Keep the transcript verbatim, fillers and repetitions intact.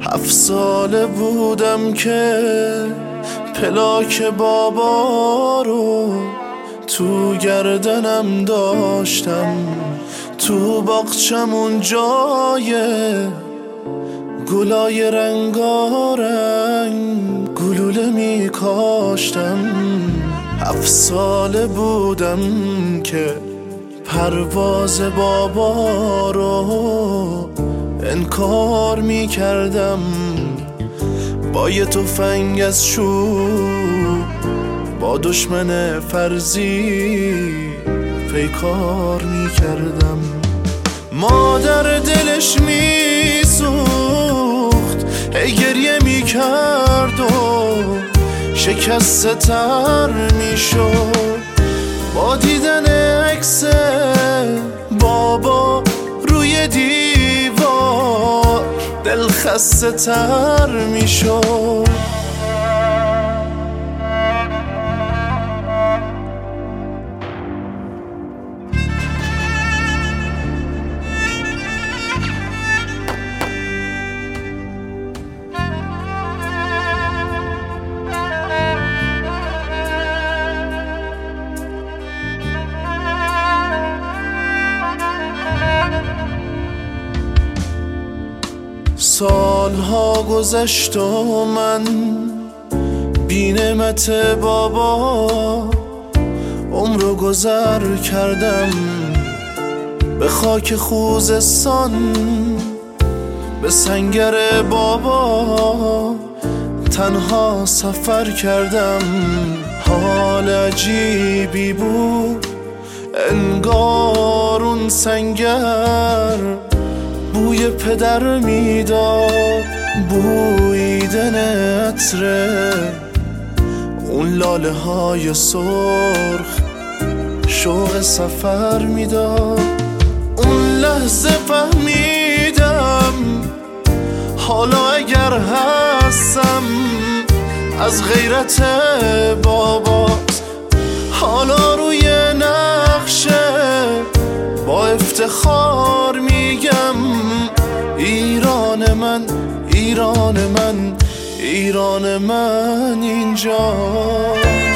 هفت ساله بودم که پلاک بابا رو تو گردنم داشتم، تو باغچمون جای گلای رنگارنگ گلوله می کاشتم. هفت ساله بودم که پرواز بابا رو انکار می کردم، با یه تفنگ از چوب با دشمن فرضی پیکار می کردم. مادر دلش می سوخت، هی گریه می کرد و شکسته تر می شد با دیدن عکس بابا روی دیوار. دل خسته تر می شد. سالها گذشت و من بی نعمت بابا عمرو گذر کردم، به خاک خوزستان به سنگر بابا تنها سفر کردم. حال عجیبی بود، انگار اون سنگر بوی پدر میداد، بویدن عطر اون لاله های سرخ شوق سفر میداد. اون لحظه فهمیدم حالا اگر هستم از غیرت باباست، حالا روی نقشه با افتخار میگم ایران من، ایران من، ایران من اینجا.